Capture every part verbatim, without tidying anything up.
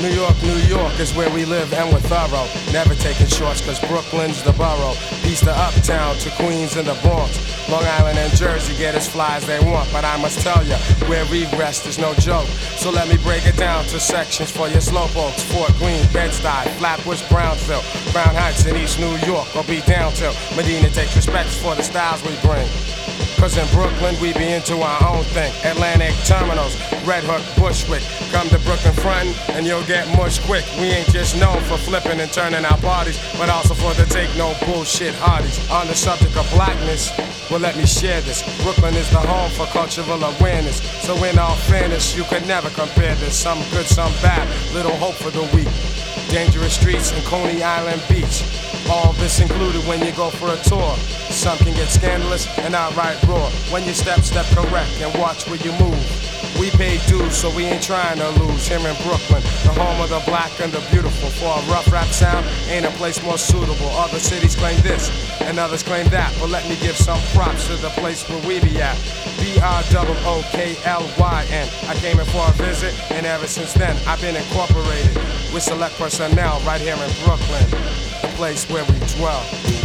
New York, New York is where we live and we're thorough. Never taking shorts cause Brooklyn's the borough. Peace to Uptown, to Queens and the Bronx. Long Island and Jersey get as fly as they want. But I must tell ya, where we rest is no joke. So let me break it down to sections for your slowpokes. Fort Greene, Bed-Stuy, Flatbush, Brownsville, Crown Heights in East New York, or be down till Medina takes respect for the styles we bring. Cause in Brooklyn we be into our own thing. Atlantic Terminals, Red Hook, Bushwick. Come to Brooklyn frontin' and you'll get mush quick. We ain't just known for flipping and turning our parties, but also for the take no bullshit hardies. On the subject of blackness, well let me share this. Brooklyn is the home for cultural awareness. So in all fairness, you could never compare this. Some good, some bad, little hope for the weak. Dangerous streets and Coney Island Beach. All this included when you go for a tour. Some can get scandalous and outright raw. When you step, step correct and watch where you move. We pay dues, so we ain't trying to lose. Here in Brooklyn, the home of the black and the beautiful. For a rough rap sound, ain't a place more suitable. Other cities claim this, and others claim that. But let me give some props to the place where we be at. B R O O K L Y N. I came in for a visit, and ever since then, I've been incorporated with select personnel right here in Brooklyn, the place where we dwell.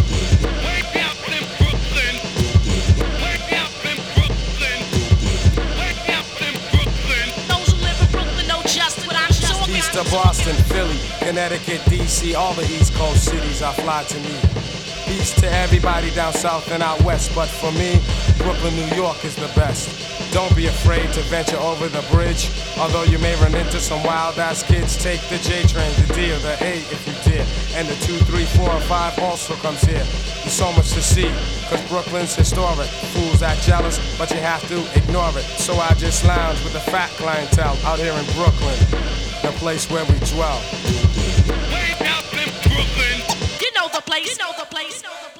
To Boston, Philly, Connecticut, D C, all the East Coast cities are fly to me. Peace to everybody down south and out west, but for me, Brooklyn, New York is the best. Don't be afraid to venture over the bridge, although you may run into some wild-ass kids. Take the J train, the D or the A if you dare, and the two, three, four, and five also comes here. There's so much to see, cause Brooklyn's historic. Fools act jealous, but you have to ignore it. So I just lounge with the fat clientele out here in Brooklyn, the place where we dwell. Way out in Brooklyn. You know the place. You know the place. You know the place.